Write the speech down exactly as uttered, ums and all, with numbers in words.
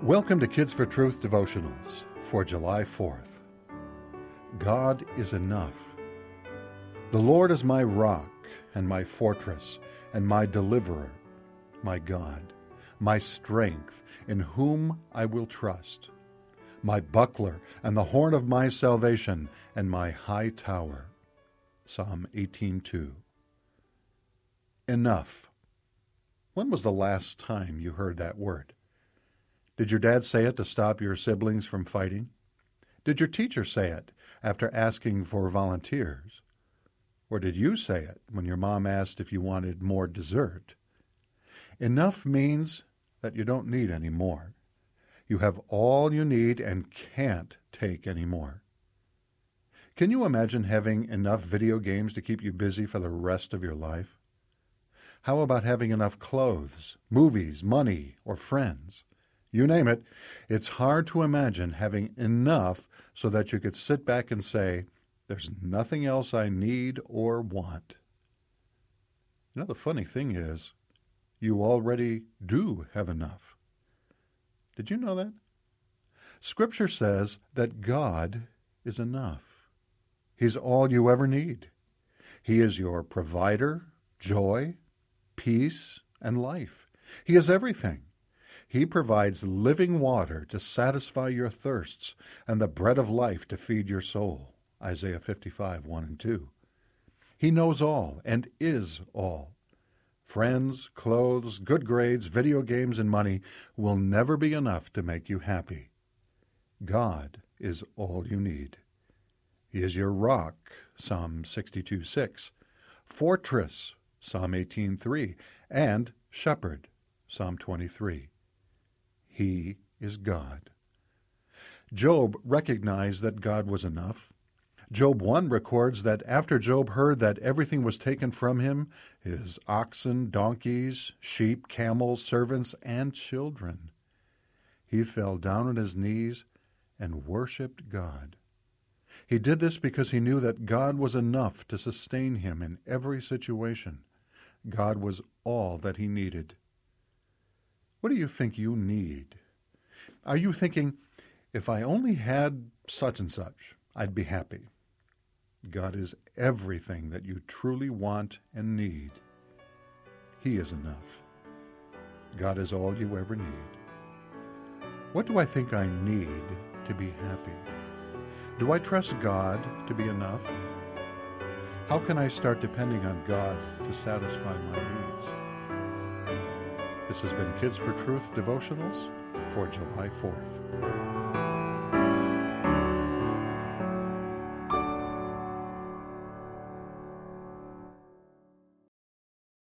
Welcome to Kids for Truth devotionals for July fourth. God is enough. The Lord is my rock and my fortress and my deliverer, my God, my strength, in whom I will trust, my buckler and the horn of my salvation and my high tower. Psalm eighteen two. Enough. When was the last time you heard that word? Did your dad say it to stop your siblings from fighting? Did your teacher say it after asking for volunteers? Or did you say it when your mom asked if you wanted more dessert? Enough means that you don't need any more. You have all you need and can't take any more. Can you imagine having enough video games to keep you busy for the rest of your life? How about having enough clothes, movies, money, or friends? You name it, it's hard to imagine having enough so that you could sit back and say, there's nothing else I need or want. You know, the funny thing is, you already do have enough. Did you know that? Scripture says that God is enough. He's all you ever need. He is your provider, joy, peace, and life. He is everything. He provides living water to satisfy your thirsts and the bread of life to feed your soul. Isaiah fifty-five, one and two. He knows all and is all. Friends, clothes, good grades, video games, and money will never be enough to make you happy. God is all you need. He is your rock, Psalm sixty-two, six, fortress, Psalm eighteen, three, and shepherd, Psalm twenty-three. He is God. Job recognized that God was enough. Job one records that after Job heard that everything was taken from him, his oxen, donkeys, sheep, camels, servants, and children, he fell down on his knees and worshiped God. He did this because he knew that God was enough to sustain him in every situation. God was all that he needed. What do you think you need? Are you thinking, if I only had such and such, I'd be happy? God is everything that you truly want and need. He is enough. God is all you ever need. What do I think I need to be happy? Do I trust God to be enough? How can I start depending on God to satisfy my needs? This has been Kids for Truth devotionals for July fourth.